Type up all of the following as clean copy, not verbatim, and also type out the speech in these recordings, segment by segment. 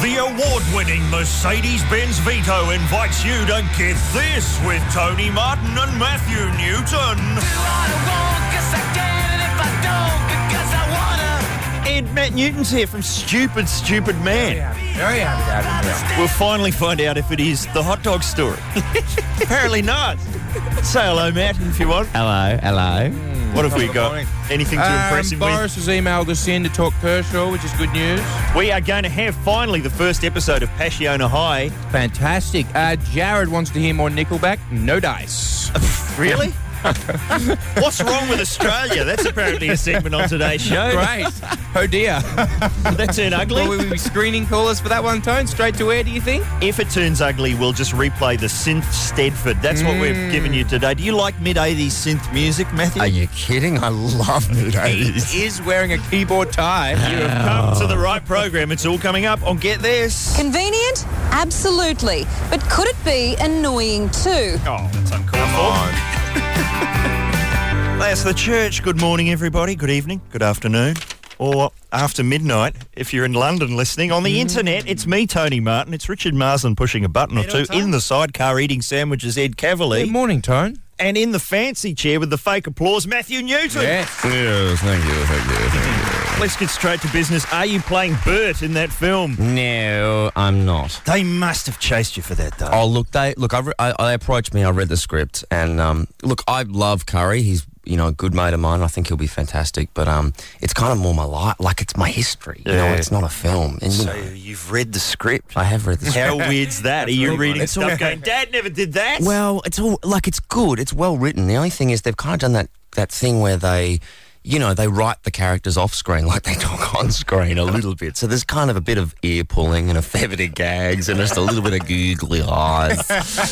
The award-winning Mercedes-Benz Vito invites you to Get This with Tony Martin and Matthew Newton. And Matt Newton's here from Stupid Man. Very happy to have him here. We'll finally find out if it is the hot dog story. Apparently not. Say hello, Matt, if you want. Hello. What have we Good got? morning. Anything to impress him Boris has emailed us in to talk Kershaw, which is good news. with? We are going to have finally the first episode of Passiona High. Fantastic. Jared wants to hear more Nickelback. No dice. Really? What's wrong with Australia? That's apparently a segment on today's show. Great. Oh dear. That turned ugly. Will we be screening callers for that one, Tone? Straight to air, do you think? If it turns ugly, we'll just replay the synth Stedford. That's what we've given you today. Do you like mid-80s synth music, Matthew? Are you kidding? I love mid-80s. He is wearing a keyboard tie. You have come to the right program. It's all coming up on Get This. Convenient? Absolutely. But could it be annoying too? Oh, that's uncalled for. That's the church. Good morning, everybody. Good evening. Good afternoon. Or after midnight, if you're in London listening. On the internet, it's me, Tony Martin. It's Richard Marsland pushing a button or two. In the sidecar eating sandwiches, Ed Cavalier. Good morning, Tone. And in the fancy chair with the fake applause, Matthew Newton. Yes. Yes, thank you. Let's get straight to business. Are you playing Bert in that film? No, I'm not. They must have chased you for that, though. Oh, look, they approached me. I read the script, and look, I love Curry. He's a good mate of mine. I think he'll be fantastic. But it's kind of more my life. Like, it's my history. You know, it's not a film. And So you've read the script. I have read the script. How weird's that? Are you reading stuff going, Dad never did that? Well, it's all like it's good. It's well written. The only thing is they've kind of done that thing where they write the characters off screen like they talk on screen a little bit. So there's kind of a bit of ear pulling and a fair bit of gags and just a little bit of googly eyes.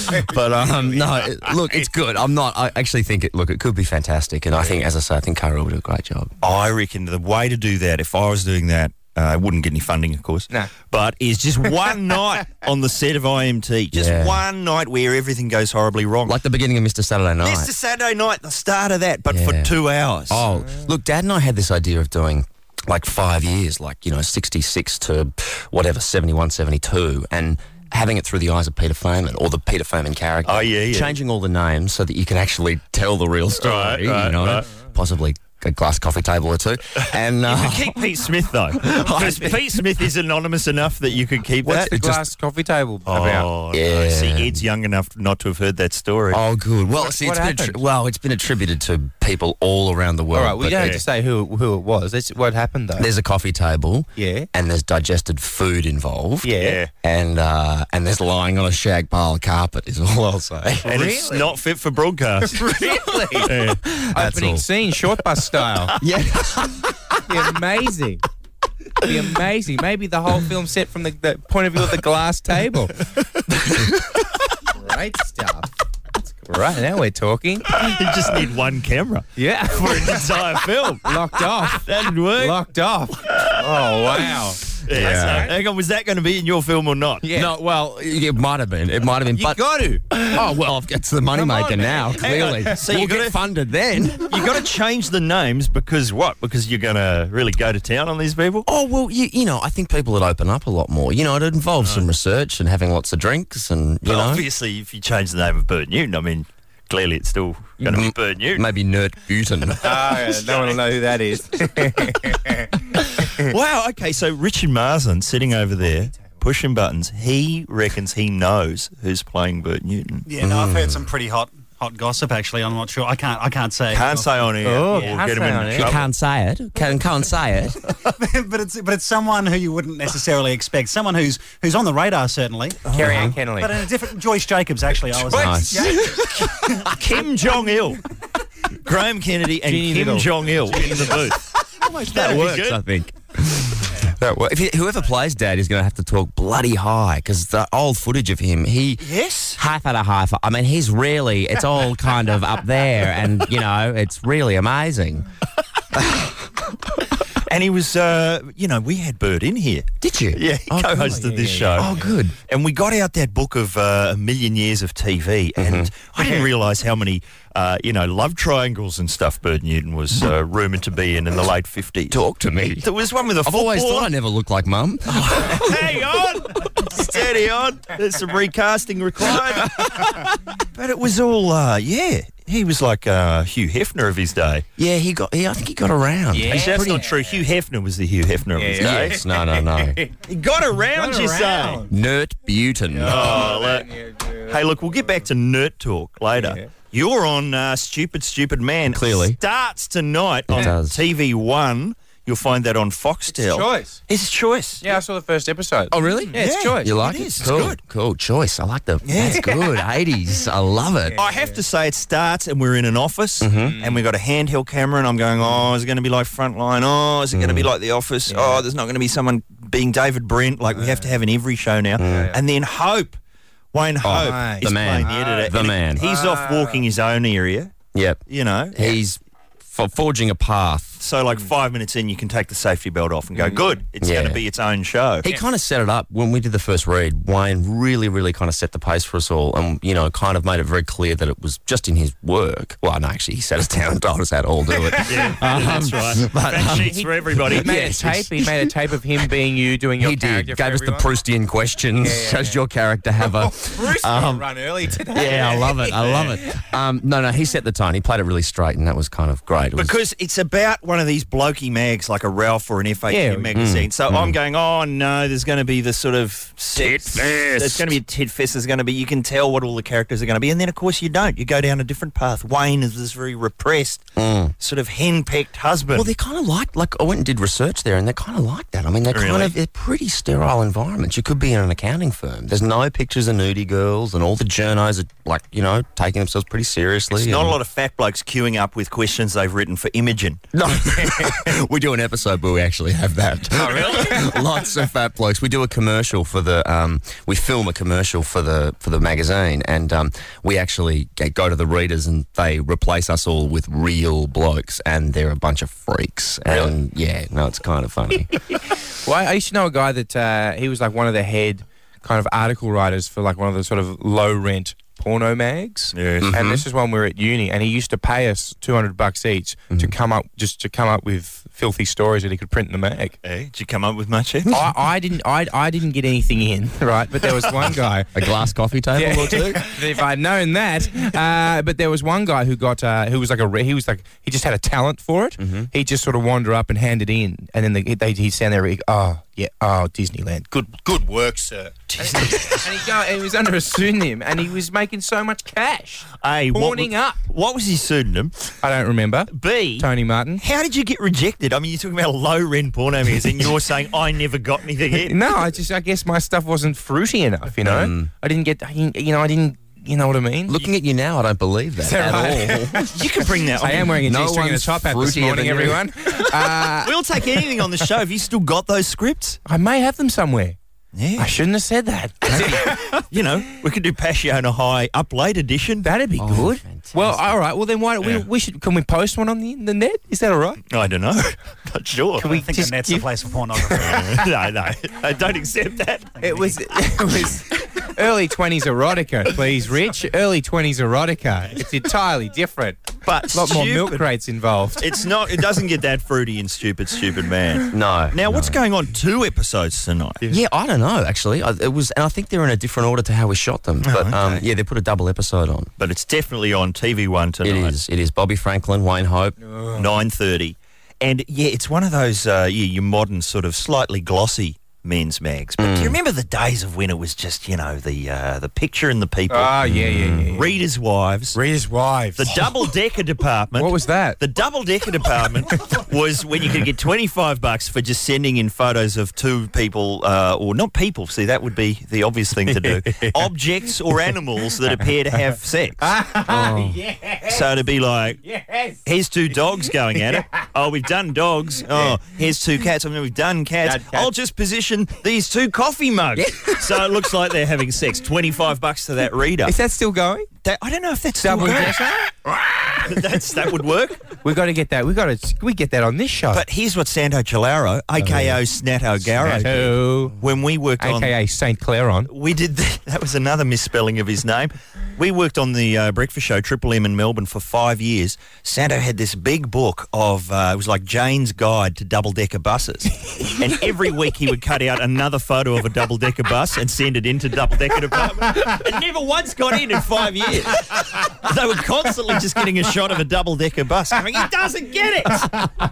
But no, look, it's good. I actually think it could be fantastic. And I think, as I say, I think Curry will do a great job. I reckon the way to do that, if I was doing that, I wouldn't get any funding, of course. No. But is just one night on the set of IMT. Just one night where everything goes horribly wrong. Like the beginning of Mr. Saturday Night. Mr. Saturday Night, the start of that, but for 2 hours. Oh, look, Dad and I had this idea of doing like 5 years, 66 to whatever, 71, 72, and having it through the eyes of Peter Feynman or the Peter Feynman character. Oh, yeah. Changing all the names so that you can actually tell the real story, Right. possibly a glass coffee table or two. And Keep Pete Smith, though. Because Pete Smith is anonymous enough that you could keep What's that. the glass coffee table about? Oh, Yeah. no. See, Ed's young enough not to have heard that story. oh, good. Well, What it's happened? it's been attributed to people all around the world. All right, we but don't have to say who it was. That's what happened, though. there's a coffee table. Yeah. And there's digested food involved. Yeah. And there's lying on a shag pile of carpet is all I'll say. And it's not fit for broadcast. Really? Yeah. That's Opening all. scene, short bus style. Yeah. Be amazing. Be amazing. Maybe the whole film set from the point of view of the glass table. Great stuff. Right, now we're talking. You just need one camera Yeah. for an entire film. Locked off. That'd work. Locked off. Oh, wow. Yeah. So, hang on, was that going to be in your film or not? Yeah. No, well, it might have been. It might have been. You but got to. oh well, it's the moneymaker on, now. man. Clearly, Hang on. So we'll you get gotta- funded then. You got to change the names because what? Because you're going to really go to town on these people? Oh well, I think people would open up a lot more. It involves some research and having lots of drinks, and But obviously, if you change the name of Bert Newton, I mean, clearly it's still going to be Bert Newton. maybe Nert Butin. No one will know who that is. Wow, okay, so Richard Marsland sitting over there pushing buttons, he reckons he knows who's playing Bert Newton. Yeah, no, I've heard some pretty hot gossip. Actually, I'm not sure. I can't say. Can't say on air. Oh, We'll can't get him say in on air. You trouble. can't say it. Can't say it. but it's someone who you wouldn't necessarily expect. Someone who's on the radar certainly. Carrie Ann Kennelly. But in a different Joyce Jacobs. Actually, I was. Nice. Kim Jong-il. Graham Kennedy and Ginny Kim Little. Jong-il in the booth. That That'd be works, good. I think. That works. Whoever plays Dad is going to have to talk bloody high because the old footage of him, Yes. high. I mean, it's all kind of up there, and it's really amazing. And he was, we had Bert in here. Did you? Yeah, he co-hosted this show. Oh, good. And we got out that book of A Million Years of TV, and I didn't realise how many, love triangles and stuff Bert Newton was rumoured to be in the late 50s. Talk to me. There was one with a I've always thought I never looked like Mum. Hang on! Steady on. There's some recasting required. But it was all, he was like Hugh Hefner of his day. Yeah, I think he got around. Yeah. Actually, that's not true. Hugh Hefner was the Hugh Hefner of his day. Yes, no. He got around, you say? Nert Butin. Hey, look, we'll get back to nerd talk later. Yeah. You're on Stupid Man. Clearly. Starts tonight on does. TV1. You'll find that on Foxtel. Choice. It's Choice. Yeah, I saw the first episode. Oh, really? Yeah, it's Choice. You like It it? is. It's Cool. good. Cool. Choice. I like the. That's good. 80s. I love it. I have to say, it starts and we're in an office and we've got a handheld camera and I'm going, is it going to be like Frontline? Oh, is it going to be like The Office? Oh, there's not going to be someone being David Brent like we have to have in every show now. And then Wayne Hope mate. is The man. playing the editor. The And man. He's off walking his own area, Yep. He's He's forging a path. so like 5 minutes in, you can take the safety belt off and go, good, it's Yeah. going to be its own show. He kind of set it up when we did the first read. Wayne really, really kind of set the pace for us all, and kind of made it very clear that it was just in his work. Well, no, actually, he sat us down and told us how to all do it. That's right. But, Fact sheets for everybody. He made a tape. He made a tape of him being you doing your he character. did. for Gave us the everyone. Proustian questions. Does your character have a? Bruce run early today. Yeah, I love it. No, he set the tone. He played it really straight, and that was kind of great. It was, Because it's about one of these blokey mags like a Ralph or an FAQ Yeah. magazine. So I'm going, oh no, there's going to be the sort of Tit fest. There's going to be a tit fest. There's going to be, you can tell what all the characters are going to be. And then, of course, you don't. You go down a different path. Wayne is this very repressed, sort of henpecked husband. well, they're kind of like I went and did research there, and they're kind of like that. I mean, they're pretty sterile environments. You could be in an accounting firm. There's no pictures of nudie girls, and all the journos are taking themselves pretty seriously. It's not a lot of fat blokes queuing up with questions they've written for Imogen. No, we do an episode where we actually have that. Oh, really? Lots of fat blokes. We do a commercial for the. We film a commercial for the magazine, and we actually go to the readers, and they replace us all with real blokes, and they're a bunch of freaks. And it's kind of funny. Well, I used to know a guy that he was like one of the head kind of article writers for like one of the sort of low rent porno mags. Yes. And this is when we were at uni, and he used to pay us $200 each to come up with filthy stories that he could print in the mag. Hey, did you come up with much? Ed? I didn't get anything in, right? But there was one guy. A glass coffee table or two. If I'd known that, but there was one guy who got he just had a talent for it. He'd just sort of wander up and hand it in, and then he'd stand there. Disneyland, good work, sir. And he was under a pseudonym, and he was making so much cash. A, Horning up. What was his pseudonym? I don't remember. B, Tony Martin. how did you get rejected? I mean, you're talking about low-rent porno magazine. You're saying, I never got anything in. No, I guess my stuff wasn't fruity enough. I didn't. You know what I mean? Looking at you now, I don't believe that at all. You can bring that. I am wearing a No G-string and a one's top hat this fruitier morning, than you. everyone. We'll take anything on the show. Have you still got those scripts? I may have them somewhere. Yeah. I shouldn't have said that. We could do Passiona High up late edition. That'd be good. fantastic. Well, all right. Well, then why don't we should? Can we post one on the net? Is that all right? I don't know. Not sure. Can I we think just the net's give- a place for pornography. No. I don't accept that. It was early 20s erotica, please, Rich. Early 20s erotica. It's entirely different. But A lot more stupid. milk crates involved. It's not. It doesn't get that fruity and stupid man. No. Now, what's going on? 2 episodes tonight. Yeah, I don't know actually. It was, and I think they're in a different order to how we shot them. But okay. they put a double episode on. But it's definitely on TV1 tonight. It is. Bobby Franklin, Wayne Hope. 9:30. And it's one of those your modern sort of slightly glossy men's mags. But do you remember the days of when it was just the picture and the people, Yeah. readers' wives, Reader's wives. the double-decker department. What was that? The double-decker department was when you could get $25 for just sending in photos of 2 people, or not people, see, that would be the obvious thing to do, objects or animals that appear to have sex. Yes. So to be like, Yes. here's 2 dogs going at it. Oh, we've done dogs. Oh, here's 2 cats. I mean, we've done cats. Done cats. I'll just position these 2 coffee mugs. So it looks like they're having sex. $25 to that reader. Is that still going? I don't know if that's still Double going. dresser? That would work. We got to get that. We get that on this show. But here's what Santo Chilaro, a.k.a. Snatto Garrow, Snatto. when we worked on... AKA St. Clairon. We did... That was another misspelling of his name. We worked on the breakfast show, Triple M in Melbourne, for 5 years. Santo had this big book of... it was like Jane's Guide to Double-Decker Buses. And every week he would cut out another photo of a double-decker bus and send it into double-decker department. It never once got in 5 years. They were constantly just getting a shot of a double-decker bus. I mean, he doesn't get it.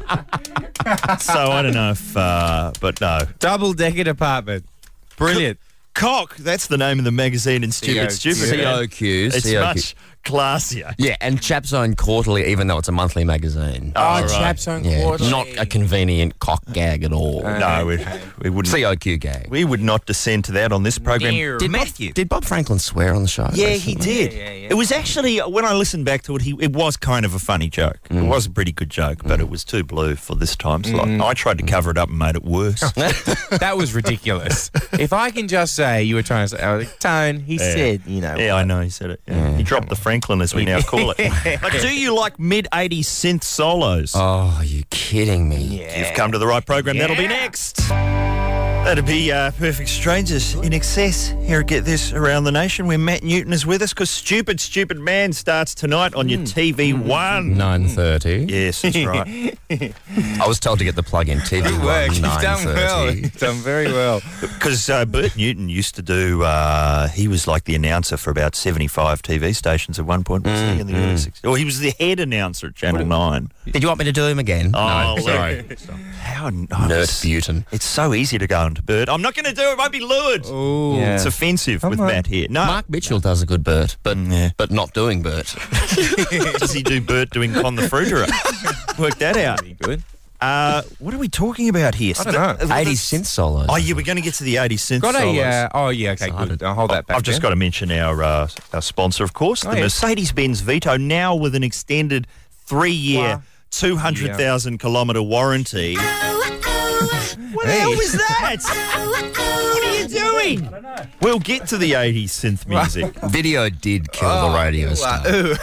So I don't know if... but no. Double-decker department. Brilliant. Cock, that's the name of the magazine in Stupid Stupid. COQ. It's much classier. Yeah, and Chap's Own Quarterly, even though it's a monthly magazine. Oh, Chap's Own Quarterly. Not a convenient cock gag at all. No, we wouldn't. COQ gag. We would not descend to that on this program. Did Bob Franklin swear on the show? Yeah, he did. Yeah. It was actually, when I listened back to it, it was kind of a funny joke. It was a pretty good joke, but it was too blue for this time slot. I tried to cover it up and made it worse. That was ridiculous. If I can just say, you were trying to say, Tone, he said, you know. Yeah, I know, he said it. Yeah. He dropped the Franklin, as we now call it. But do you like mid-80s synth solos? Oh, are you kidding me? You've come to the right program. That'll be next. That'll be Perfect Strangers in Excess here at Get This Around the Nation, where Matt Newton is with us, because Stupid Stupid Man starts tonight on your TV1. 9:30. Yes, that's right. I was told to get the plug in. TV1, You've done well. 9:30. You've done very well. Because Bert Newton used to do, he was like the announcer for about 75 TV stations at one point, wasn't he, in the early 60s? Or he was the head announcer at Channel 9. Did you want me to do him again? Oh, no, sorry. How nice. Nerd Butin. It's so easy to go into Bert. I'm not going to do it. It won't be lured. Ooh. Yeah. It's offensive with on. Matt here. No. Mark Mitchell does a good Bert, but not doing Bert. Does he do Bert doing Con the Fruiterer? Work that out. Pretty good. What are we talking about here? I don't know. 80s synth solos. Oh, yeah, we're going to get to the 80s synth Got solos. okay, good. I'll hold that back. I've just got to mention our sponsor, of course, the Mercedes-Benz Vito, now with an extended 3-year, 200,000 kilometre warranty. What the hell was that? What are you doing? I don't know. We'll get to the 80s synth music. Video did kill the radio star.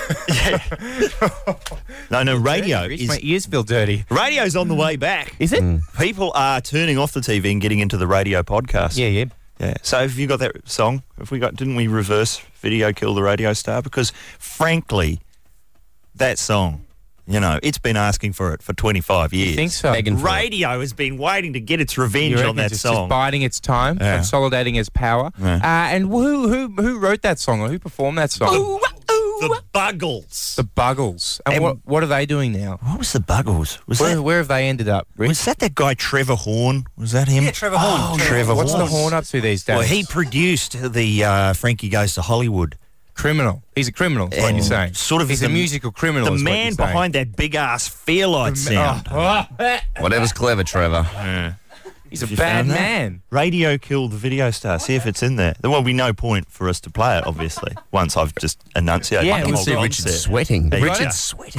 No, radio My ears feel dirty. radio's on the way back. Is it? People are turning off the TV and getting into the radio podcast. Yeah. Yeah. So have you got that song? Didn't we reverse Video Kill the Radio Star? Because frankly, that song, you know, it's been asking for it for 25 years. You think so? Radio has been waiting to get its revenge on that it's song. Just biding its time, consolidating its power. Yeah. And who wrote that song, or who performed that song? The Buggles. The Buggles. And what are they doing now? What was the Buggles? Where have they ended up, Rick? Was that guy Trevor Horn? Was that him? Yeah, Trevor Horn. Oh, Trevor What's Horn. the Horn up to these days? Well, he produced the Frankie Goes to Hollywood. Criminal. He's a criminal, is what And you're saying. sort of He's a musical criminal. The is what man you're saying. behind that big-ass Fairlight sound. Whatever's clever, Trevor. He's a You bad found that? man. Radio killed the video star. See if it's in there. There will be no point for us to play it, obviously, once I've just enunciated Yeah, the I can whole see concept. Richard sweating. There you go. Richard's sweating.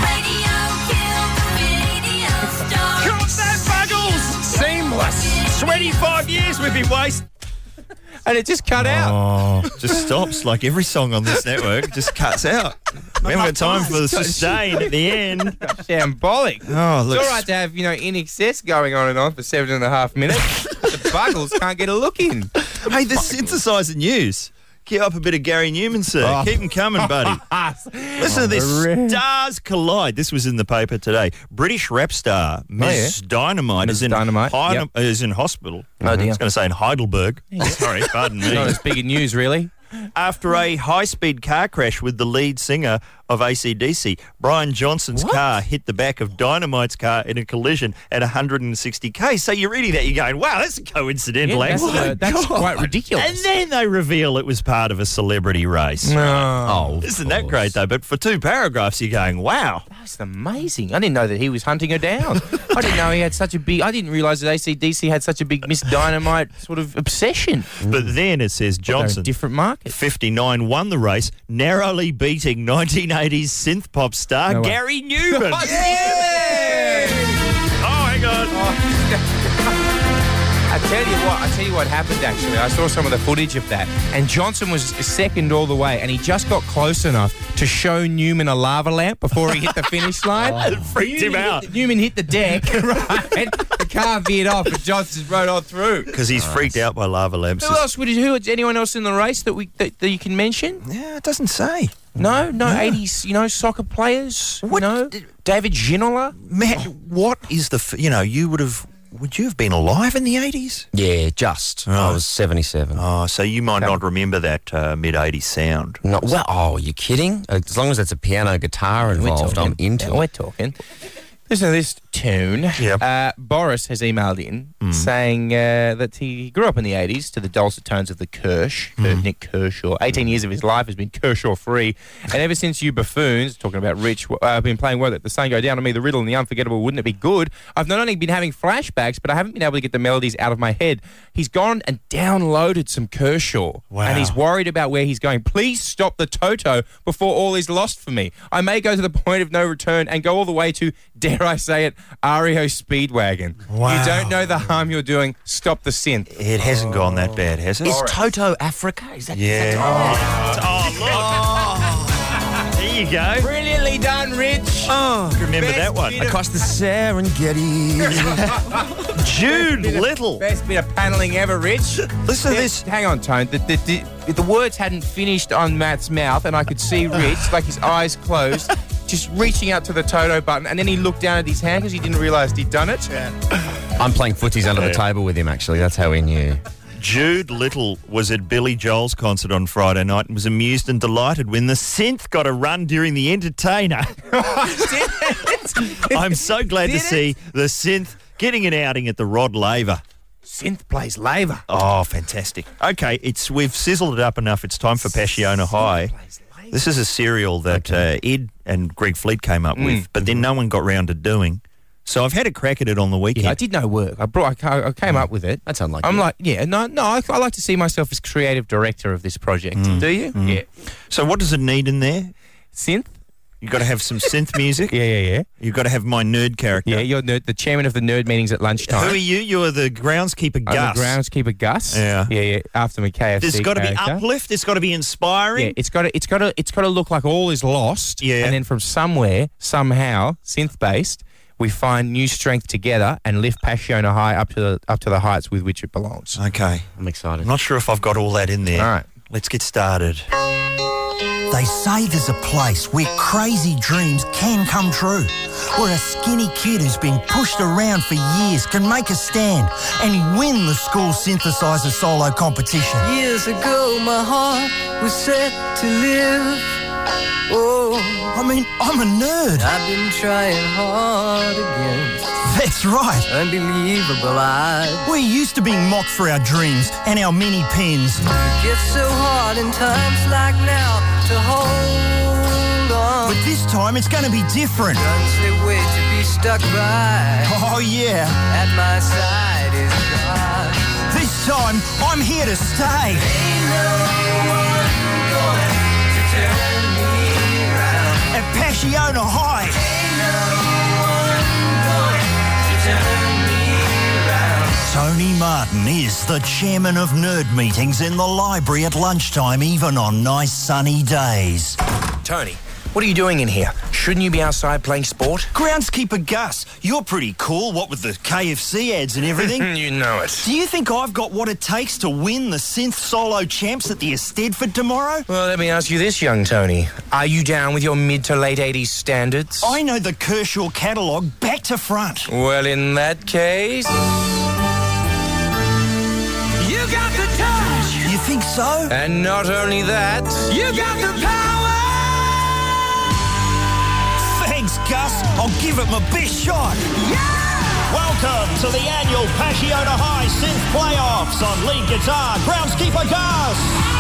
Cut that, Buggles! Seamless. 25 years we've been wasting. And it just cut out. Oh, just stops like every song on this network. Just cuts out. We haven't got time for the sustain at the end. Shambolic. Oh, look. It's all right to have, In Excess going on and on for 7.5 minutes. The Buggles can't get a look in. Hey, the synthesizer news. Keep up a bit of Gary Newman, sir. Keep them coming, buddy. Listen to this. Stars collide. This was in the paper today. British rap star Ms. Dynamite is in Dynamite, is in hospital. Oh, dear. I was going to say in Heidelberg. Sorry, pardon me. Not as big a news, really. After a high-speed car crash with the lead singer of AC/DC, Brian Johnson's car hit the back of Dynamite's car in a collision at 160k. So you're reading that, you're going, wow, that's coincidental. That's quite ridiculous. And then they reveal it was part of a celebrity race. Oh, Isn't that great, though? But for 2 paragraphs, you're going, wow. that's amazing. I didn't know that he was hunting her down. I didn't know he had such a big... I didn't realise that AC/DC had such a big Miss Dynamite sort of obsession. But then it says They're Johnson, in different markets. 59, won the race, narrowly beating 1980s synth pop star No way. Gary Newman. Yay! Oh, hang on. I tell you what happened, actually. I saw some of the footage of that, and Johnson was second all the way, and he just got close enough to show Newman a lava lamp before he hit the finish line. It freaked him out. Newman hit the deck, right? The car veered off, and Johnson rode on through. Because he's freaked out by lava lamps. Anyone else in the race that you can mention? Yeah, it doesn't say. No, 80s, soccer players. What? No, David Ginola. Matt, what is the... Would you have been alive in the 80s? Yeah, just. I was 77. Oh, so you might not remember that mid-80s sound. No, well, are you kidding? As long as it's a piano guitar involved, I'm into it. We're talking. Listen to this tune. Yep. Boris has emailed in saying that he grew up in the 80s to the dulcet tones of the Nick Kershaw. 18 years of his life has been Kershaw-free. And ever since you buffoons, talking about Rich, have been playing well, Let the Sun Go Down on Me, The Riddle and The Unforgettable, Wouldn't It Be Good? I've not only been having flashbacks, but I haven't been able to get the melodies out of my head. He's gone and downloaded some Kershaw. Wow. And he's worried about where he's going. Please stop the Toto before all is lost for me. I may go to the point of no return and go all the way to, dare I say it, REO Speedwagon. Wow. You don't know the harm you're doing. Stop the synth. It hasn't gone that bad, has it? Is Toto Africa? Is that? Yeah. Look. There you go. Brilliantly done, Rich. Oh, remember Best that one. bit of- Across the Serengeti. Jude Little. Best bit of panelling ever, Rich. Listen to this. Hang on, Tone. The words hadn't finished on Matt's mouth, and I could see Rich, like his eyes closed, just reaching out to the Toto button, and then he looked down at his hand because he didn't realise he'd done it. I'm playing footies under the table with him, actually. That's how he knew. Jude Little was at Billy Joel's concert on Friday night and was amused and delighted when the synth got a run during the entertainer. I'm so glad to see the synth getting an outing at the Rod Laver. Synth plays Laver. Oh, fantastic. Okay, we've sizzled it up enough. It's time for Passiona High. This is a cereal that Ed and Greg Fleet came up with, but then no one got round to doing. So I've had a crack at it on the weekend. Yeah, I did no work. I came up with it. That's unlike I'm you. like, I like to see myself as creative director of this project. Do you? Yeah. So what does it need in there? Synth? You've got to have some synth music. Yeah. You've got to have my nerd character. Yeah, you're the chairman of the nerd meetings at lunchtime. Who are you? You're the groundskeeper Gus. I'm the groundskeeper Gus. Yeah. After my KFC There's got to be character. uplift. It's got to be inspiring. Yeah, it's got to look like all is lost. Yeah. And then from somewhere, somehow, synth based, we find new strength together and lift Passiona High up to the heights with which it belongs. Okay. I'm excited. I'm not sure if I've got all that in there. All right. Let's get started. They say there's a place where crazy dreams can come true, where a skinny kid who's been pushed around for years can make a stand and win the school synthesizer solo competition. Years ago, my heart was set to live. Oh, I mean, I'm a nerd. I've been trying hard against That's right. unbelievable odds. We're used to being mocked for our dreams and our mini pens. It gets so hard in times like now to hold on. But this time it's going to be different. Say wait to be stuck by. Oh, yeah. At my side is God. This time, I'm here to stay. Ain't no one going to turn me around. At Passiona High. Ain't no one going to turn me around. Tony Martin is the chairman of nerd meetings in the library at lunchtime, even on nice sunny days. Tony, what are you doing in here? Shouldn't you be outside playing sport? Groundskeeper Gus, you're pretty cool, what with the KFC ads and everything. You know it. Do you think I've got what it takes to win the synth solo champs at the Eisteddfod tomorrow? Well, let me ask you this, young Tony. Are you down with your mid to late 80s standards? I know the Kershaw catalogue back to front. Well, in that case... You got the touch. You think so? And not only that... You got the power. Thanks, Gus. I'll give it my best shot. Welcome to the annual Passiona High Synth Playoffs on lead guitar, groundskeeper Gus.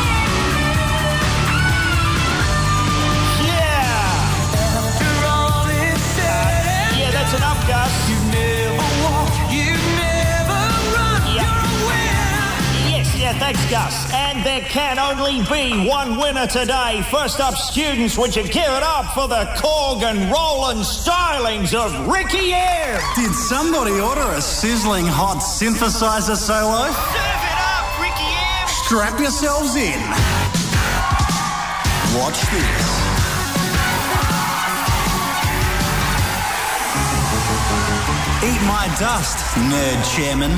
Yeah, that's enough, Gus. You never walk, you never run. Yeah. You're a winner. Yes, Yeah, thanks, Gus. And there can only be one winner today. First up, students, would you give it up for the Korg and Roland stylings of Ricky M? Did somebody order a sizzling hot synthesizer solo? Serve it up, Ricky M! Strap yourselves in. Watch this. Eat my dust, nerd chairman.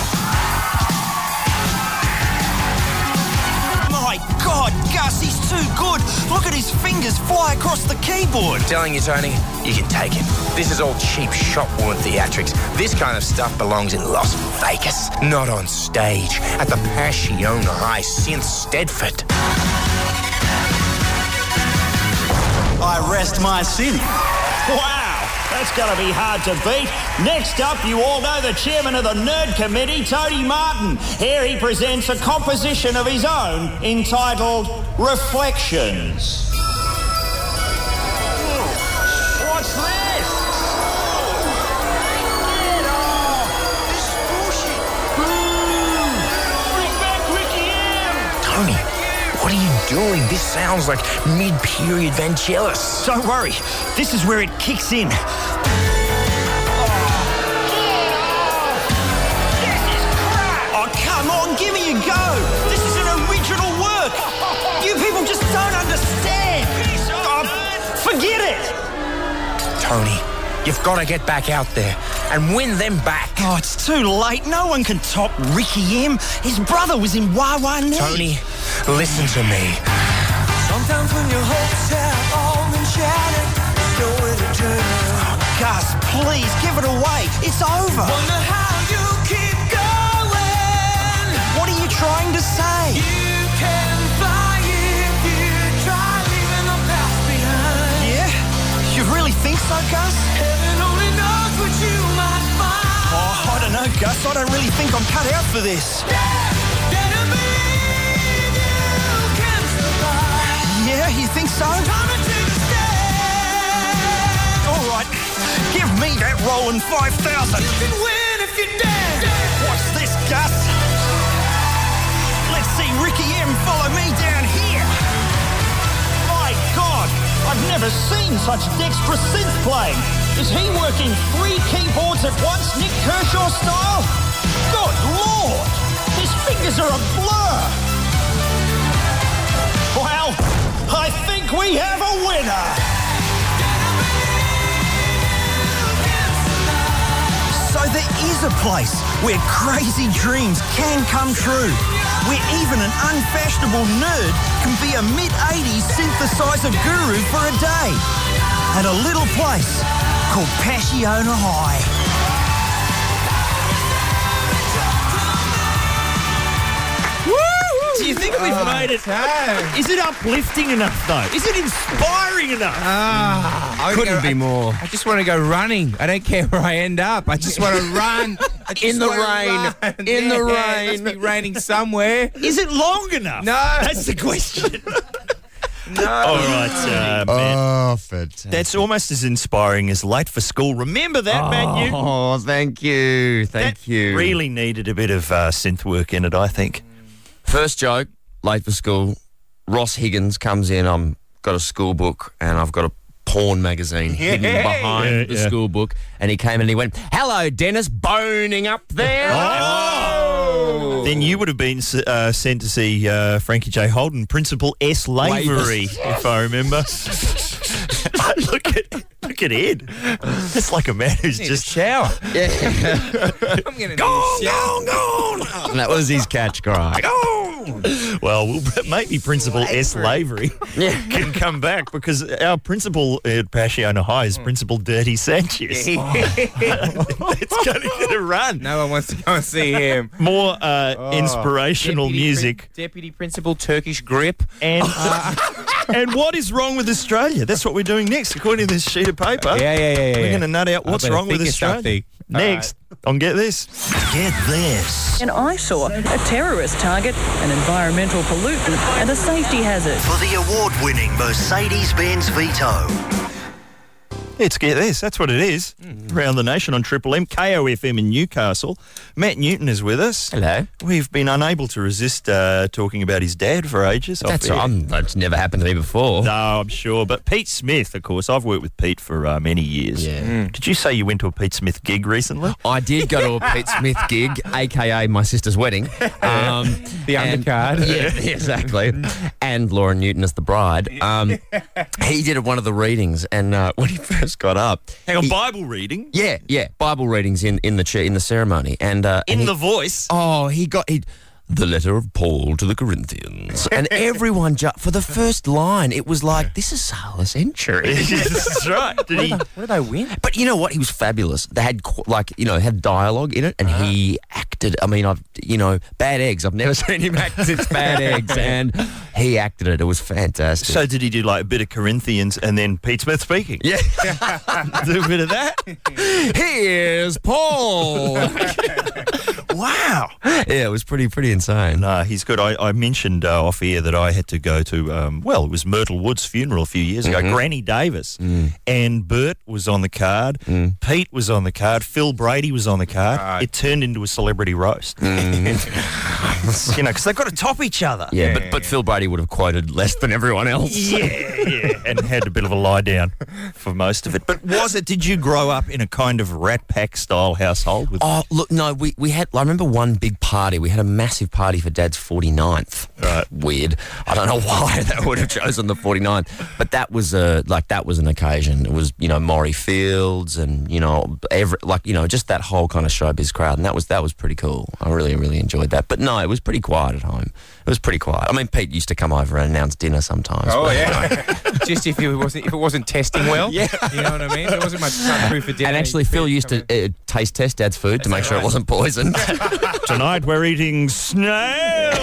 My God, Gus, he's too good. Look at his fingers fly across the keyboard. Telling you, Tony, you can take it. This is all cheap shop-worn theatrics. This kind of stuff belongs in Las Vegas, not on stage at the Passiona High Synth Stedford. I rest my synth. Wow, that's going to be hard to beat. Next up, you all know the chairman of the Nerd Committee, Tony Martin. Here he presents a composition of his own entitled Reflections. What's this? Get off! This is bullshit. Bring back Ricky M! Tony, what are you doing? This sounds like mid-period Vangelis. Don't worry, this is where it kicks in. Oh, come on, give me a go. This is an original work. You people just don't understand. Forget it. Tony, you've got to get back out there and win them back. Oh, it's too late. No one can top Ricky M. His brother was in Wawa Knee. Tony, listen to me. Sometimes when your hopes have all been shattered, there's nowhere to turn. Oh, Gus, please, give it away. It's over. Wonder how you keep going. What are you trying to say? You can fly if you try leaving the past behind. Yeah? You really think so, Gus? Heaven only knows what you might find. Oh, I don't know, Gus. I don't really think I'm cut out for this. Yeah, you think so? Time to take a stand. All right, give me that Roland 5000. You can win if you dare. What's this, Gus? Let's see Ricky M follow me down here. My God, I've never seen such dexterous synth playing. Is he working 3 keyboards at once, Nick Kershaw style? Good Lord, his fingers are a blur. Well, I think we have a winner. So there is a place where crazy dreams can come true, where even an unfashionable nerd can be a mid-80s synthesizer guru for a day, at a little place called Passiona High. Do you think we've made it? Is it uplifting enough, though? Is it inspiring enough? Couldn't be more. I just want to go running. I don't care where I end up. I just want to run. In the rain. In the rain. It must be raining somewhere. Is it long enough? No. That's the question. No. All right, man. Oh, fantastic. That's almost as inspiring as Late for School. Remember that, Matthew? Oh, thank you. Thank you. Really needed a bit of synth work in it, I think. First joke, Late for School. Ross Higgins comes in. I've got a school book and I've got a porn magazine hidden behind the school book. And he came in and he went, "Hello, Dennis, boning up there." Oh. Then you would have been sent to see Frankie J. Holden, Principal S. Lavery, if I remember. Look at Ed. It's like a man who's just shower. Yeah. I'm going to go. And that was his catch cry. Well, maybe Principal S. Lavery can come back because our principal at Passiona High is Principal Dirty Sanchez. It's going to get a run. No one wants to go and see him. More inspirational Deputy music. Deputy Principal Turkish Grip. And and what is wrong with Australia? That's what we're doing next, according to this sheet of paper. Yeah. We're going to nut out what's wrong with Australia. Next, on Get This. Get this. An eyesore, a terrorist target, an environmental pollutant, and a safety hazard. For the award-winning Mercedes-Benz Vito. Let's get this. That's what it is. Around the nation on Triple M, KOFM in Newcastle. Matt Newton is with us. Hello. We've been unable to resist talking about his dad for ages. That's never happened to me before. No, I'm sure. But Pete Smith, of course, I've worked with Pete for many years. Yeah. Did you say you went to a Pete Smith gig recently? I did go to a Pete Smith gig, a.k.a. my sister's wedding. The undercard. Yeah, exactly. And Laura Newton as the bride. He did one of the readings, and when he first got up... Hang on, Bible reading? Yeah, Bible readings in the ceremony. And the voice? Oh, the letter of Paul to the Corinthians. And everyone, for the first line, it was like, this is Sale of the Century. That's right. What did they win? But you know what? He was fabulous. They had, had dialogue in it, and he acted. I mean, Bad Eggs. I've never seen him act since Bad Eggs, and he acted it. It was fantastic. So did he do like a bit of Corinthians and then Pete Smith speaking? Yeah. Do a bit of that? Here's Paul. Wow. Yeah, it was pretty insane. No, he's good. I mentioned off air that I had to go to, it was Myrtle Wood's funeral a few years ago. Granny Davis. And Bert was on the card. Pete was on the card. Phil Brady was on the card. It turned into a celebrity roast. Because they've got to top each other. Yeah, but Phil Brady would have quoted less than everyone else. Yeah, and had a bit of a lie down for most of it. But did you grow up in a kind of Rat Pack style household? Look, no, we had, I remember one big party. We had a massive party for Dad's 49th. Right. Weird. I don't know why they would have chosen the 49th, but that was an occasion. It was, Maury Fields and, just that whole kind of showbiz crowd, and that was pretty cool. I really, really enjoyed that. But no, it was pretty quiet at home. It was pretty quiet. I mean, Pete used to come over and announce dinner sometimes. Oh, yeah. Just if it wasn't testing well. Yeah. You know what I mean? There wasn't much through for dinner. And actually, Phil used to taste test Dad's food to make sure it wasn't poisoned. Tonight we're eating snails.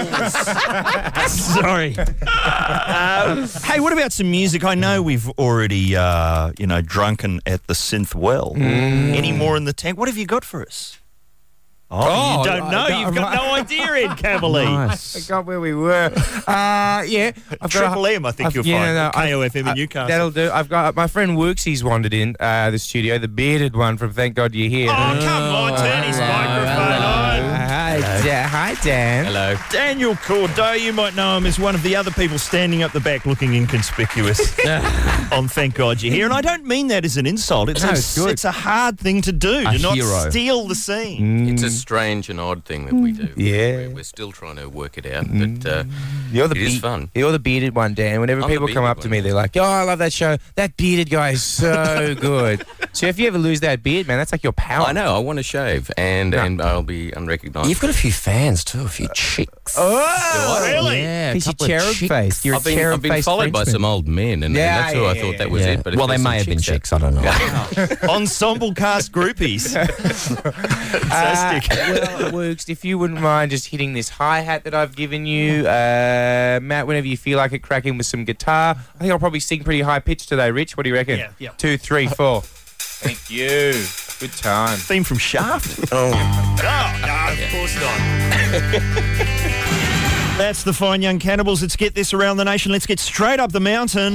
Sorry. Hey, what about some music? I know we've already, drunken at the Synth Well. Any more in the tank? What have you got for us? Oh, you don't know. You've got no idea, Ed Cavalier. Nice. I forgot where we were. Yeah. Triple M, I think you'll find. KOFM in Newcastle. That'll do. I've got my friend Worksy's wandered in the studio, the bearded one from Thank God You're Here. Oh, come on. Turn his microphone on. Hi, Dan. Hello. Daniel Cordeaux, you might know him as one of the other people standing up the back looking inconspicuous on Thank God You're Here. And I don't mean that as an insult. It's a hard thing to do, to not steal the scene. It's a strange and odd thing that we do. Yeah. We're still trying to work it out, but it is fun. You're the bearded one, Dan. Whenever people come up to me, they're like, oh, I love that show. That bearded guy is so good. So if you ever lose that beard, man, that's like your power. I know. I want to shave, and I'll be unrecognisable. You've got a few fans too, a few chicks. Oh, really? Yeah, He's your cherub face. You're I've been followed by some old men, and that's who I thought that was it. But well, they may have been chicks. I don't know. Ensemble cast groupies. Fantastic. Well, Works, if you wouldn't mind just hitting this hi-hat that I've given you, Matt, whenever you feel like it, cracking with some guitar. I think I'll probably sing pretty high pitch today, Rich. What do you reckon? Yeah. 2, 3, 4. Thank you. Good time. Theme from Shaft? No, of course not. That's the Fine Young Cannibals. Let's get this around the nation. Let's get straight up the mountain.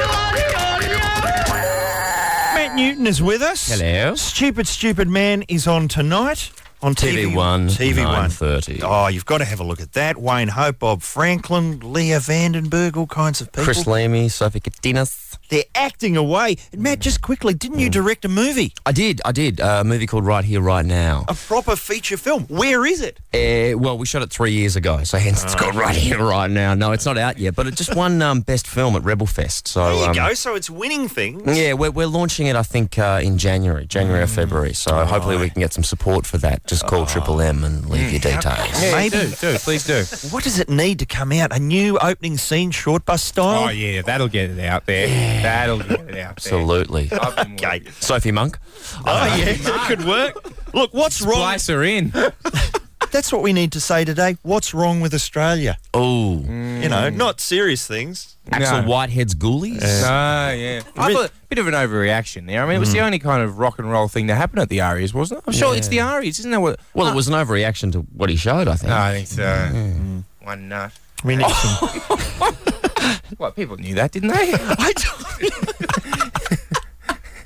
Matt Newton is with us. Hello. Stupid Man is on tonight. On TV1, TV1. 9:30. Oh, you've got to have a look at that. Wayne Hope, Bob Franklin, Leah Vandenberg, all kinds of people. Chris Lamy, Sophie Katinas. They're acting away. And Matt, just quickly, didn't you direct a movie? I did. A movie called Right Here, Right Now. A proper feature film. Where is it? Well, we shot it 3 years ago, so hence it's called Right Here, Right Now. No, it's not out yet, but it just won Best Film at Rebel Fest. So, there you go. So it's winning things. Yeah, we're launching it, I think, in January or February. So hopefully we can get some support for that. Just call Triple M and leave your details. Yeah, Maybe. do. Please do. What does it need to come out? A new opening scene, short bus style? Oh, yeah, that'll get it out there. Yeah. That'll get it out there. Absolutely. Okay. Sophie Monk. Oh, yeah, that could work. Look, what's wrong? Splice her in. That's what we need to say today. What's wrong with Australia? Oh. Not serious things. Axel Whitehead's Ghoulies. Yeah. I thought a bit of an overreaction there. I mean, it was the only kind of rock and roll thing that happened at the Arias, wasn't it? I'm sure it's the Arias, isn't that what? Well, it was an overreaction to what he showed, I think. No, I think so. One nut. We need some... What, people knew that, didn't they? I don't...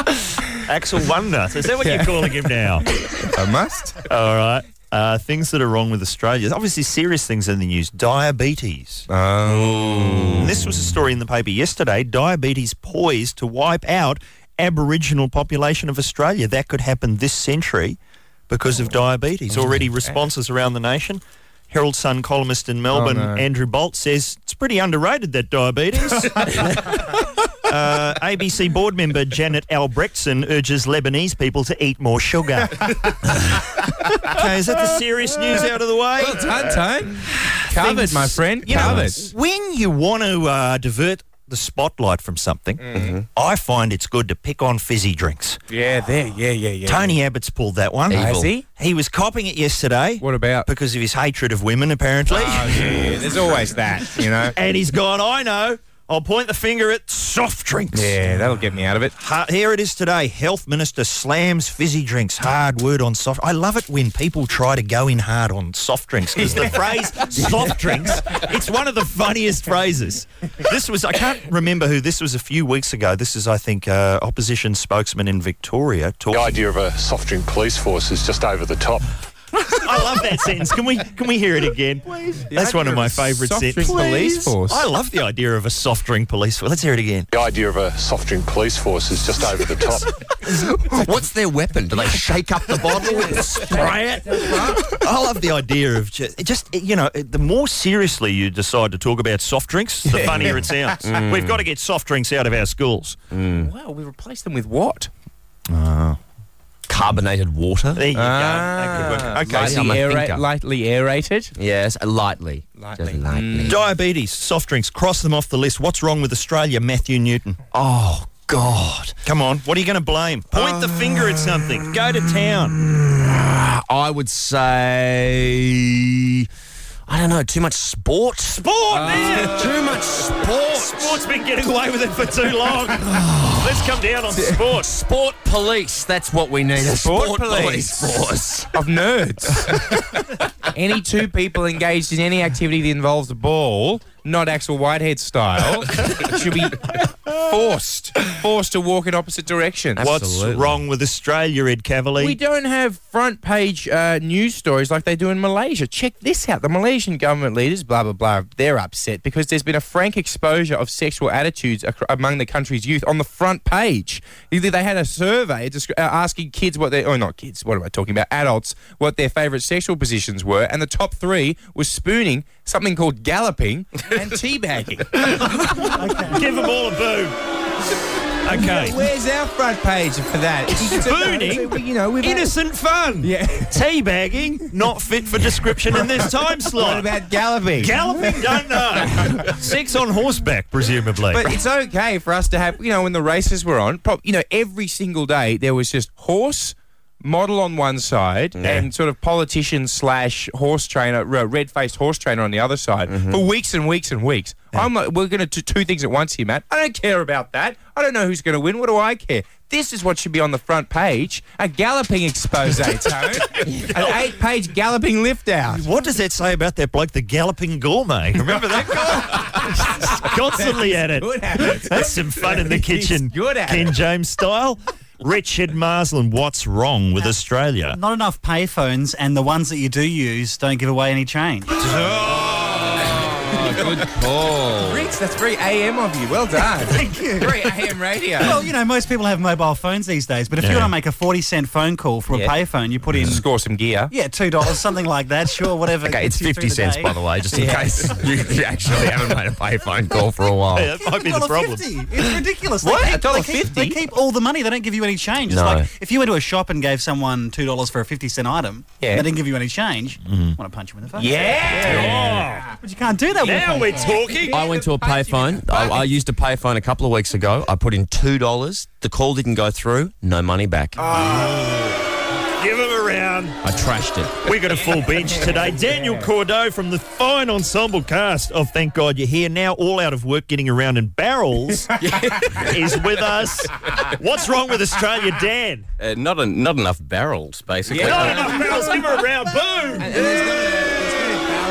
Axel One Nut. Is that what you're calling him now? I must. All right. Things that are wrong with Australia. Obviously, serious things in the news. Diabetes. Oh. This was a story in the paper yesterday. Diabetes poised to wipe out Aboriginal population of Australia. That could happen this century because of diabetes. Already responses around the nation. Herald Sun columnist in Melbourne, Andrew Bolt, says it's pretty underrated, that diabetes. ABC board member Janet Albrechtson urges Lebanese people to eat more sugar. Okay, is that the serious news out of the way? Well done, Tone. Covered, my friend. Covered. When you want to divert the spotlight from something, I find it's good to pick on fizzy drinks. Yeah, Tony Abbott's pulled that one. Has he? He was copping it yesterday. What about? Because of his hatred of women, apparently. Oh, yeah. There's always that, you know. And he's gone, I know. I'll point the finger at soft drinks. Yeah, that'll get me out of it. Here it is today. Health Minister slams fizzy drinks. Hard word on soft. I love it when people try to go in hard on soft drinks, because the phrase soft drinks, it's one of the funniest phrases. I can't remember who this was a few weeks ago. This is, I think, opposition spokesman in Victoria. The idea of a soft drink police force is just over the top. I love that sentence. Can we hear it again? Please. That's one of my favourite sentences. Police force. I love the idea of a soft drink police force. Let's hear it again. The idea of a soft drink police force is just over the top. What's their weapon? Do they shake up the bottle and spray it? I love the idea of just the more seriously you decide to talk about soft drinks, the funnier it sounds. We've got to get soft drinks out of our schools. Wow, we replaced them with what? Carbonated water. There you go. Okay, lightly aerated. Yes, lightly. Just lightly. Diabetes, soft drinks, cross them off the list. What's wrong with Australia, Matthew Newton? Oh, God. Come on, what are you going to blame? Point the finger at something. Go to town. I would say, I don't know, too much sport? Man! Too much sport. Sport's been getting away with it for too long. Let's come down on sport. Sport police, that's what we need. A sport police force. Of nerds. Any two people engaged in any activity that involves the ball, not Axel Whitehead style, should be forced to walk in opposite directions. What's wrong with Australia, Ed Cavalier? We don't have front page news stories like they do in Malaysia. Check this out. The Malaysian government leaders, blah, blah, blah, they're upset because there's been a frank exposure of sexual attitudes among the country's youth on the front page. They had a survey asking kids adults, what their favourite sexual positions were, and the top three was spooning, something called galloping, and teabagging. Give them all a boom. Okay. Where's our front page for that? Spooning, innocent fun. Yeah. Teabagging, not fit for description in this time slot. What about galloping? Galloping, don't know. Sex on horseback, presumably. But it's okay for us to have, when the races were on, every single day there was just horse, model on one side, and sort of politician / horse trainer, red-faced horse trainer on the other side for weeks and weeks and weeks. Yeah. I'm like, we're going to do two things at once here, Matt. I don't care about that. I don't know who's going to win. What do I care? This is what should be on the front page: a galloping expose, Tone. An 8-page galloping lift out. What does that say about that bloke, the galloping gourmet? Remember that guy? Constantly at it. Good at it. That's some fun in the kitchen. Good at Ken James style. Richard Marsland, what's wrong with Australia? Not enough payphones, and the ones that you do use don't give away any change. Good call. Rich, that's very AM of you. Well done. Thank you. Very AM radio. Well, most people have mobile phones these days, but if you want to make a 40-cent phone call from a payphone, you put in... Score some gear. Yeah, $2, something like that. Sure, whatever. Okay, it's 50 cents, by the way, just in case you actually haven't made a payphone call for a while. Yeah, that might be the problem. $1.50. It's ridiculous. What? $1.50? They keep all the money. They don't give you any change. It's like if you went to a shop and gave someone $2 for a 50-cent item, they didn't give you any change, I want to punch them in the face. Yeah. But you can't do that. Now we're talking. I went to a payphone. I used a payphone a couple of weeks ago. I put in $2. The call didn't go through. No money back. Give him a round. I trashed it. We got a full bench today. Daniel Cordeau from the fine ensemble cast of Thank God You're Here, now all out of work getting around in barrels, is with us. What's wrong with Australia, Dan? Not enough barrels, basically. Not enough barrels. Give her a round. Boom. And there's no barrel kind of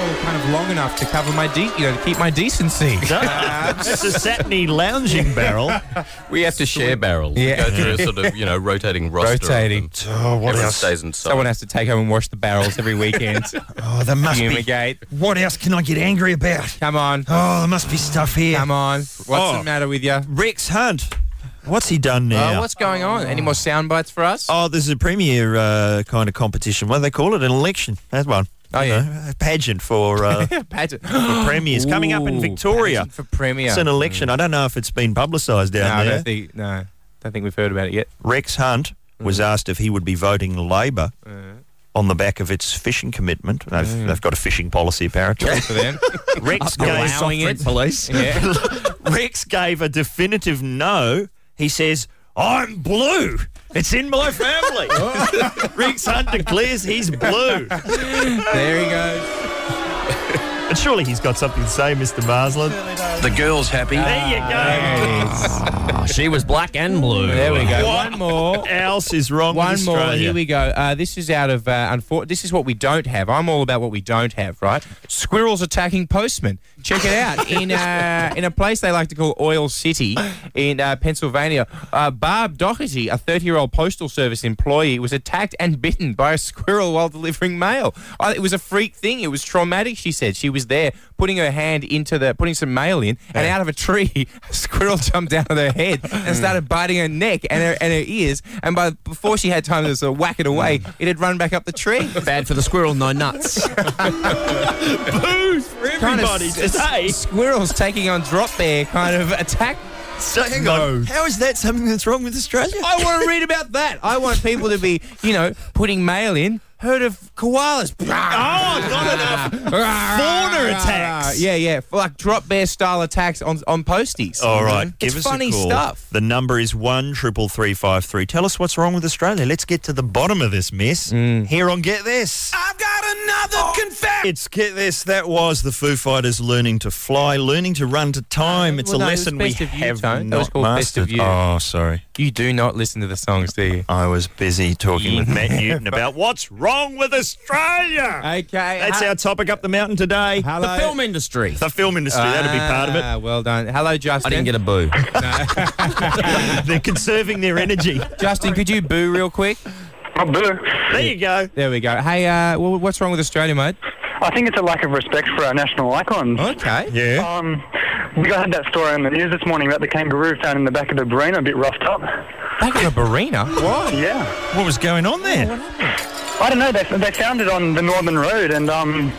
long enough to cover my to keep my decency. It's a satiny lounging barrel. We have to share barrels. Yeah. We go through a sort of, rotating roster. Rotating. What Everyone else? stays inside. Someone has to take home and wash the barrels every weekend. Oh, there must be. Fumigate. What else can I get angry about? Come on. Oh, there must be stuff here. Come on. What's the matter with you? Rex Hunt. What's he done now? What's going on? Any more sound bites for us? Oh, there's a premier kind of competition. What do they call it? An election. That's one. Oh, yeah. A pageant for Pageant. for premiers coming up in Victoria. Pageant for premier. It's an election. I don't know if it's been publicised down there. I don't think we've heard about it yet. Rex Hunt was asked if he would be voting Labor on the back of its fishing commitment. They've got a fishing policy, apparently. Good for them. Rex Allowing it. Police. Yeah. Rex gave a definitive no. He says, I'm blue. It's in my family. Rex Hunt declares he's blue. There he goes. And surely he's got something to say, Mr. Marsland. The girl's happy. There you go. She was black and blue. There we go. What One more. else is wrong with One Australia? more. Here we go. This is out of this is what we don't have. I'm all about what we don't have, right? Squirrels attacking postmen. Check it out. In a place they like to call Oil City in Pennsylvania, Barb Doherty, a 30-year-old postal service employee, was attacked and bitten by a squirrel while delivering mail. It was a freak thing. It was traumatic, she said. She was there putting her hand putting some mail in, and out of a tree, a squirrel jumped out of her head and started biting her neck and her ears. And before she had time to sort of whack it away, it had run back up the tree. Bad for the squirrel, no nuts. Booze for everybody today. Squirrels taking on drop bear kind of attack. So, hang on. How is that something that's wrong with Australia? I want to read about that. I want people to be, putting mail in. Heard of koalas? Oh, not enough fauna attacks. Yeah, like drop bear style attacks on posties. All right, give us funny a call. Stuff. The number is 13353. Tell us what's wrong with Australia. Let's get to the bottom of this mess. Here on Get This. I've got another confession. It's Get This. That was the Foo Fighters learning to fly, learning to run to time. It's a lesson we have That was not called Best of mastered. You. Oh, sorry. You do not listen to the songs, do you? I was busy talking with Matt Newton about what's wrong with Australia. Okay. That's our topic up the mountain today. Hello. The film industry. The film industry, that'd be part of it. Well done. Hello, Justin. I didn't get a boo. They're conserving their energy. Justin, could you boo real quick? I'll boo. There you go. There we go. Hey, what's wrong with Australia, mate? I think it's a lack of respect for our national icons. Okay. Yeah. We had that story on the news this morning about the kangaroo found in the back of the Barina, a bit roughed up. Back of the Barina? Why? Yeah. What was going on there? What happened? I don't know. They found it on the Northern Road, and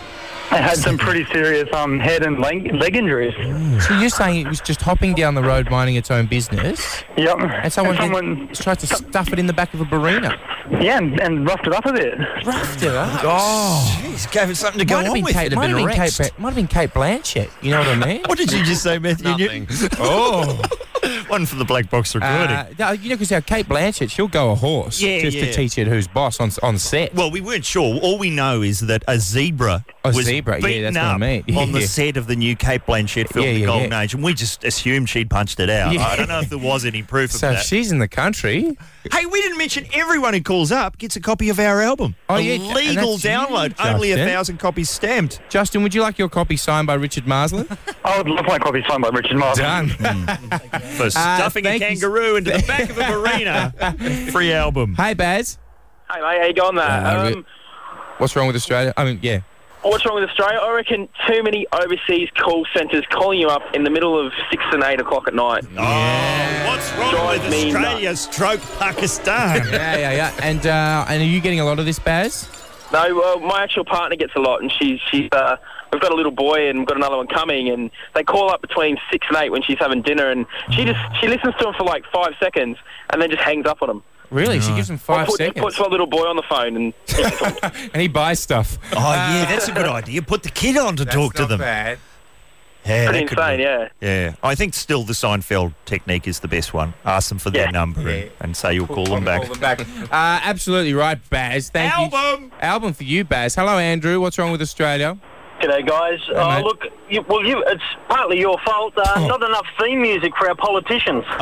it had some pretty serious head and leg injuries. So you're saying it was just hopping down the road minding its own business? Yep. And someone tried to stuff it in the back of a Barina? Yeah, and roughed it up a bit. Roughed it up? Oh, jeez, gave it something to go on with. Might have been Kate Blanchett, you know what I mean? What did you just say, Matthew? Nothing. Oh. One for the black box recording. Because Kate Blanchett, she'll go a horse just to teach it who's boss on set. Well, we weren't sure. All we know is that a zebra was beaten that's up what I mean. on the set of the new Kate Blanchett film, The Golden Age, and we just assumed she'd punched it out. Yeah. I don't know if there was any proof of So that. if she's in the country... Hey, we didn't mention everyone who calls up gets a copy of our album. Oh, a yeah, and legal that's you, download. Only Justin. 1,000 copies stamped. Justin, would you like your copy signed by Richard Marsland? I would love my copy signed by Richard Marsland. Done. For stuffing a kangaroo into the back of a Barina. Free album. Hey, Baz. Hey, mate, how you going there? What's wrong with Australia? Yeah. What's wrong with Australia? I reckon too many overseas call centres calling you up in the middle of 6 and 8 o'clock at night. Oh, what's wrong with Australia stroke Pakistan? Yeah. And are you getting a lot of this, Baz? No, well, my actual partner gets a lot, and she's we've got a little boy and we've got another one coming, and they call up between 6 and 8 when she's having dinner, and she listens to them for like 5 seconds and then just hangs up on them. Really? She gives him 5 seconds? Puts my little boy on the phone and... and he buys stuff. Oh, yeah, that's a good idea. Put the kid on to talk to them. Bad. Yeah, pretty insane, yeah. Yeah. I think still the Seinfeld technique is the best one. Ask them for their number and say you'll call them back. Absolutely right, Baz. Thank you. Album for you, Baz. Hello, Andrew. What's wrong with Australia? G'day, guys. Hey, look, it's partly your fault. Not enough theme music for our politicians. Oh,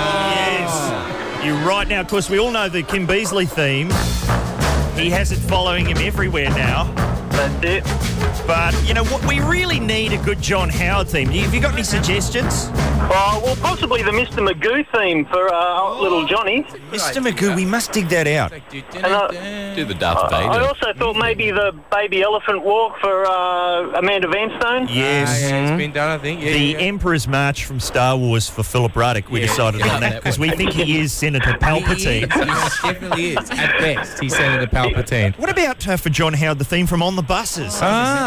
yes. You're right now. Of course, we all know the Kim Beazley theme. He has it following him everywhere now. That's it. But, you know, what we really need a good John Howard theme. Have you got any suggestions? Well, possibly the Mr. Magoo theme for little Johnny. Mr. Magoo, we must dig that out. Do the Darth Vader. I also thought maybe the Baby Elephant Walk for Amanda Vanstone. Yes. it's been done, I think. The Emperor's March from Star Wars for Philip Ruddock, we decided on that because we think he is Senator Palpatine. He definitely is. At best, he's Senator Palpatine. What about for John Howard, the theme from On the Buses?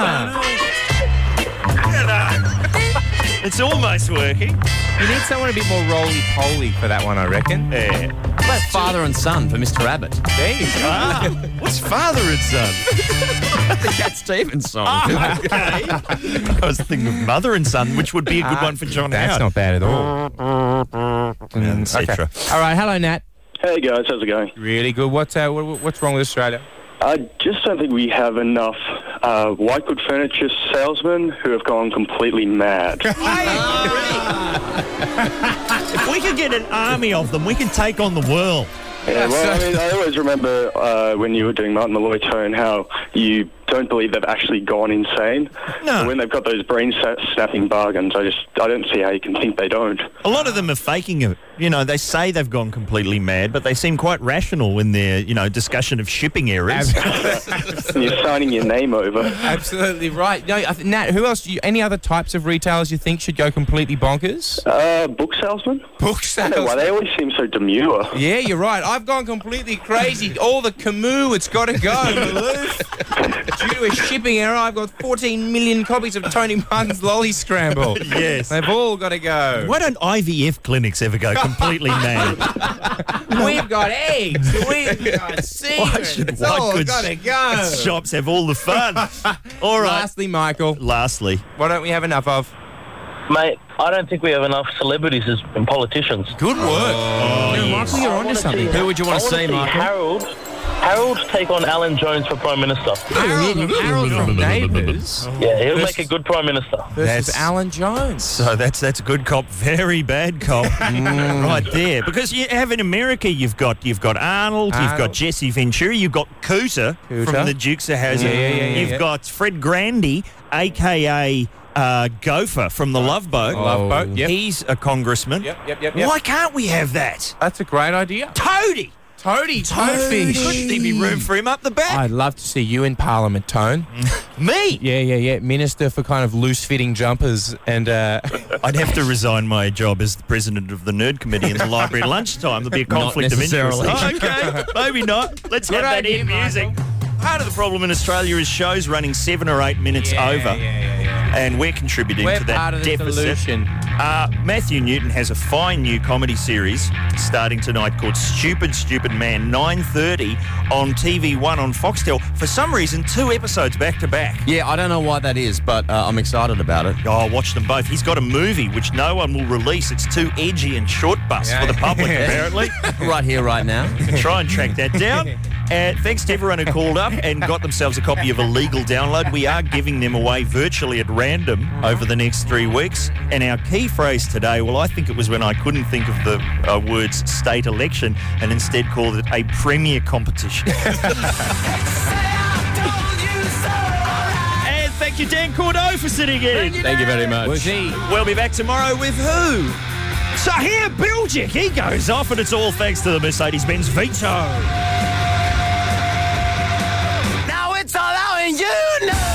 It's almost working. You need someone a bit more roly-poly for that one, I reckon. Yeah. That's Father and Son for Mr. Abbott. There you go. What's Father and Son? The Cat Stevens song. Okay. I was thinking of Mother and Son, which would be a good one for John Howard. That's not bad at all. Etc. Okay. All right, hello, Nat. Hey guys, how's it going? Really good. What's wrong with Australia? I just don't think we have enough white good furniture salesmen who have gone completely mad. If we could get an army of them, we could take on the world. Yeah, well, I mean, I always remember when you were doing Martin Malloy Tone how you don't believe they've actually gone insane. No. When they've got those brain-snapping bargains, I don't see how you can think they don't. A lot of them are faking it. You know, they say they've gone completely mad, but they seem quite rational in their, discussion of shipping errors. And you're signing your name over. Absolutely right. No, Nat, who else? Any other types of retailers you think should go completely bonkers? Book salesmen? Book I don't know why they always seem so demure. Yeah, you're right. I've gone completely crazy. All the Camus, it's got to go. Maloof. Due to a shipping error, I've got 14 million copies of Tony Martin's Lolly Scramble. Yes. They've all got to go. Why don't IVF clinics ever go completely mad? We've got eggs. We've got semen. Why should It's all white got to go. goods shops have all the fun? All right. Lastly, Michael. Lastly. What don't we have enough of? Mate, I don't think we have enough celebrities and politicians. Good work. Oh, yes. Michael, you're onto something. Who would you want to see, Michael? Harold take on Alan Jones for Prime Minister. Harold from Neighbours. Yeah, he'll make a good Prime Minister. That's Alan Jones. So that's a good cop, very bad cop, right there. Because you have in America, you've got Arnold, you've got Jesse Ventura, you've got Cooter from the Dukes of Hazzard, you've got Fred Grandy, aka Gopher from the Love Boat. Love Boat, yep. He's a congressman. Yep. Why can't we have that? That's a great idea. Toadie! Toadfish. Couldn't there be room for him up the back? I'd love to see you in Parliament, Tone. Me? Yeah. Minister for kind of loose-fitting jumpers and... I'd have to resign my job as the president of the Nerd Committee in the library at lunchtime. There'll be a conflict of interest. Oh, okay, maybe not. Let's have that in music. Part of the problem in Australia is shows running 7 or 8 minutes over. And we're contributing We're to that part of the deficit. solution. Matthew Newton has a fine new comedy series starting tonight called Stupid Man, 9:30 on TV1 on Foxtel. For some reason, 2 episodes back to back. Yeah, I don't know why that is, but I'm excited about it. Oh, watch them both. He's got a movie which no one will release. It's too edgy and short bus for the public, apparently. Right here, right now. Try and track that down. Thanks to everyone who called up and got themselves a copy of Illegal Download. We are giving them away virtually at random over the next 3 weeks. And our key phrase today, well, I think it was when I couldn't think of the words state election and instead called it a premier competition. And thank you, Dan Cordeau, for sitting in. Thank you very much. We'll be back tomorrow with who? Sahir Bilgic. He goes off, and it's all thanks to the Mercedes-Benz Vito. Now it's all out and you know.